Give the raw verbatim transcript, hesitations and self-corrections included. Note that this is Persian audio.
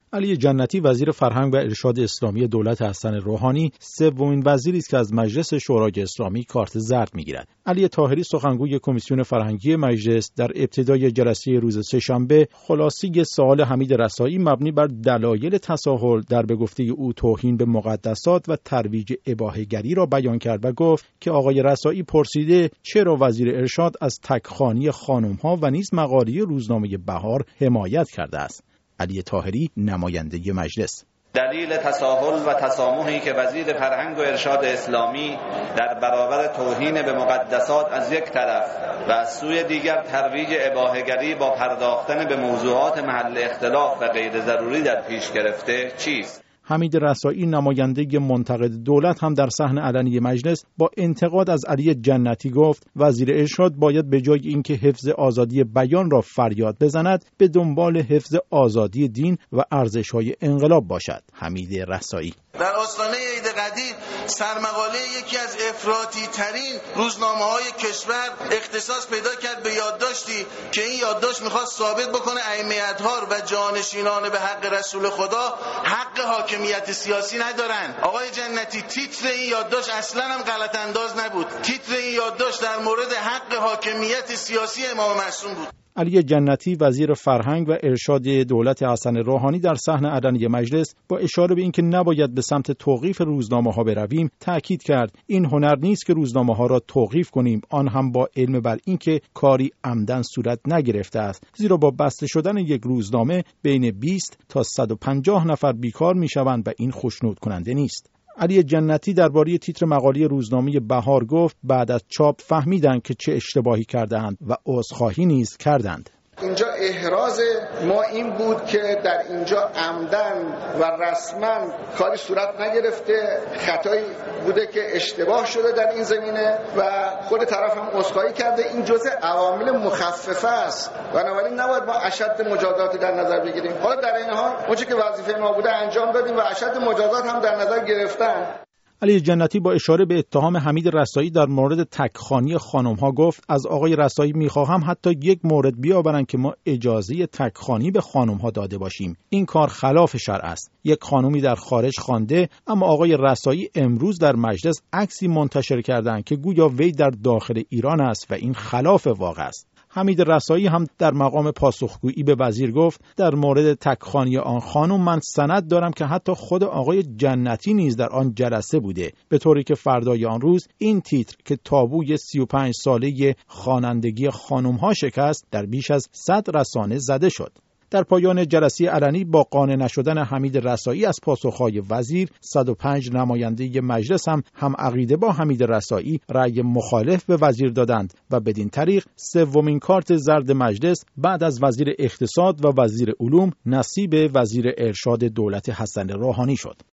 علی جنتی وزیر فرهنگ و ارشاد اسلامی دولت حسن روحانی سومین وزیری است که از مجلس شورای اسلامی کارت زرد میگیرد. علی طاهری سخنگوی کمیسیون فرهنگی مجلس در ابتدای جلسه روز سه‌شنبه خلاصی سوال حمید رسایی مبنی بر دلایل تساهل در به گفته او توهین به مقدسات و ترویج اباحه‌گری را بیان کرد و گفت که آقای رسایی پرسیده چرا وزیر ارشاد از تکخوانی خانم‌ها و نیز مقاله روزنامه بهار حمایت کرده است. علی طاهری نماینده مجلس: دلیل تساهل و تسامحی که وزیر فرهنگ و ارشاد اسلامی در برابر توهین به مقدسات از یک طرف و از سوی دیگر ترویج اباحه‌گری با پرداختن به موضوعات محل اختلاف و غیر ضروری در پیش گرفته چیست؟ حمید رسایی نماینده منتقد دولت هم در صحن علنی مجلس با انتقاد از علی جنتی گفت وزیر ارشاد باید به جای اینکه حفظ آزادی بیان را فریاد بزند به دنبال حفظ آزادی دین و ارزش‌های انقلاب باشد. حمید رسایی: در آستانه عید قدیر سرمقاله یکی از افراطی ترین روزنامه‌های کشور اختصاص پیدا کرد به یادداشتی که این یادداشت می‌خواست ثابت بکنه ائمه اطهار و جانشینان به حق رسول خدا حق حاکمیت سیاسی ندارن. آقای جنتی، تیتر این یادداشت اصلاً هم غلط انداز نبود. تیتر این یادداشت در مورد حق حاکمیت سیاسی امام معصوم بود. علی جنتی وزیر فرهنگ و ارشاد دولت حسن روحانی در صحن علنی مجلس با اشاره به اینکه نباید به سمت توقیف روزنامه‌ها برویم تاکید کرد این هنر نیست که روزنامه‌ها را توقیف کنیم، آن هم با علم بر اینکه کاری عمدن صورت نگرفته است، زیرا با بسته شدن یک روزنامه بین بیست تا صد و پنجاه نفر بیکار میشوند و این خوشنود کننده نیست. علی جنتی درباره تیتر مقاله روزنامه بهار گفت بعد از چاپ فهمیدند که چه اشتباهی کردند و عذرخواهی نیز کردند. اینجا احراز ما این بود که در اینجا عمدن و رسما کاری صورت نگرفته، خطایی بوده که اشتباه شده در این زمینه و خود طرف هم عذرخواهی کرده. این جزء عوامل مخففه است و بنابراین نباید ما اشد مجازات در نظر بگیریم. حالا در این حال اونچه که وظیفه ما بوده انجام دادیم و اشد مجازات هم در نظر گرفتن. علی جنتی با اشاره به اتهام حمید رسایی در مورد تکخوانی خانم‌ها گفت از آقای رسایی می‌خواهم حتی یک مورد بیاورند که ما اجازه تکخوانی به خانم‌ها داده باشیم. این کار خلاف شرع است. یک خانمی در خارج خوانده، اما آقای رسایی امروز در مجلس عکسی منتشر کردند که گویا وی در داخل ایران است و این خلاف واقع است. حمید رسایی هم در مقام پاسخگویی به وزیر گفت در مورد تکخوانی آن خانم من سند دارم که حتی خود آقای جنتی نیز در آن جلسه بوده، به طوری که فردای آن روز این تیتر که تابوی سی و پنج ساله خوانندگی خانم‌ها شکست در بیش از صد رسانه زده شد. در پایان جلسه علنی با قانع نشدن حمید رسایی از پاسخهای وزیر، صد و پنج نماینده مجلس هم هم عقیده با حمید رسایی رأی مخالف به وزیر دادند و بدین طریق سومین کارت زرد مجلس بعد از وزیر اقتصاد و وزیر علوم نصیب وزیر ارشاد دولت حسن روحانی شد.